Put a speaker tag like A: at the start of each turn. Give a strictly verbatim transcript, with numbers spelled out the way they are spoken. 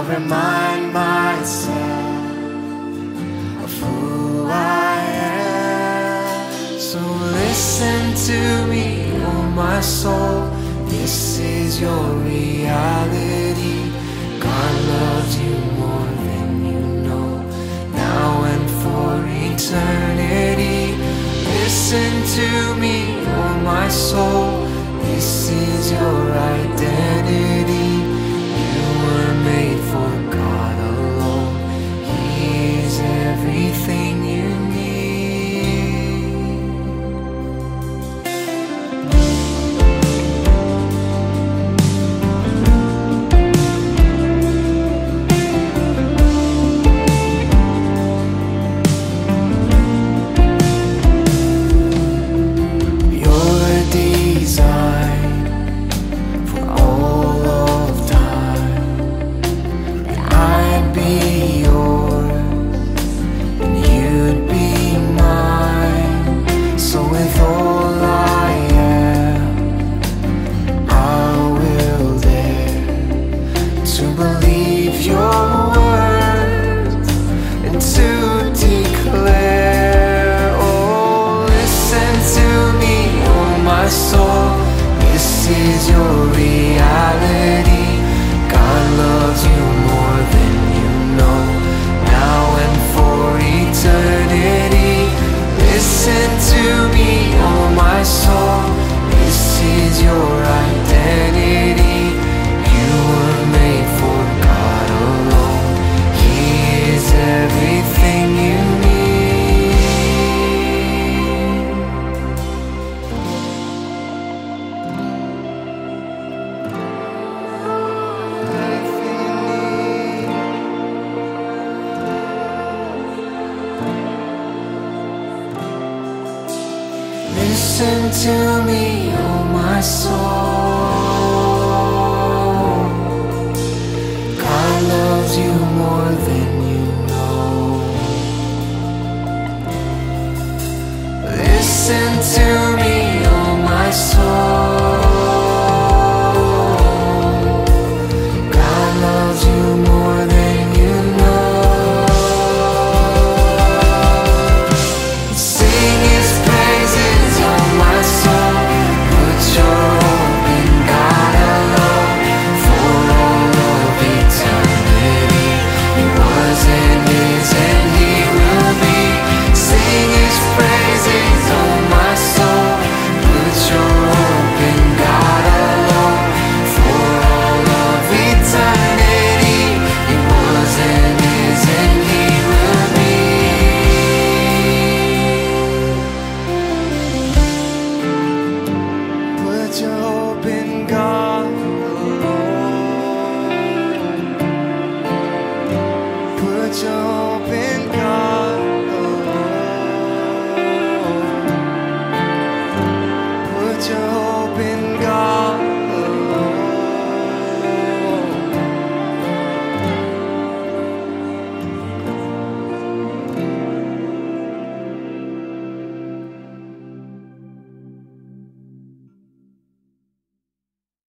A: I'll remind myself of who I am. So listen to me, oh my soul, this is your reality. God loves you more than you know, now and for eternity. Listen to me, oh my soul, this is your identity. You were made for God alone. He is everything you Listen to me, oh my soul. God loves you more than you know. Listen to me, oh my soul. God loves you more than you know. Sing His praises, oh my soul. Put your hope in God alone. For all of eternity, He was and is and He will be. Sing His praises, oh my soul. Put your hope in God alone. For all of eternity, He was and is and He will be. Put your hope in God alone. Put your hope in God alone. Put your hope in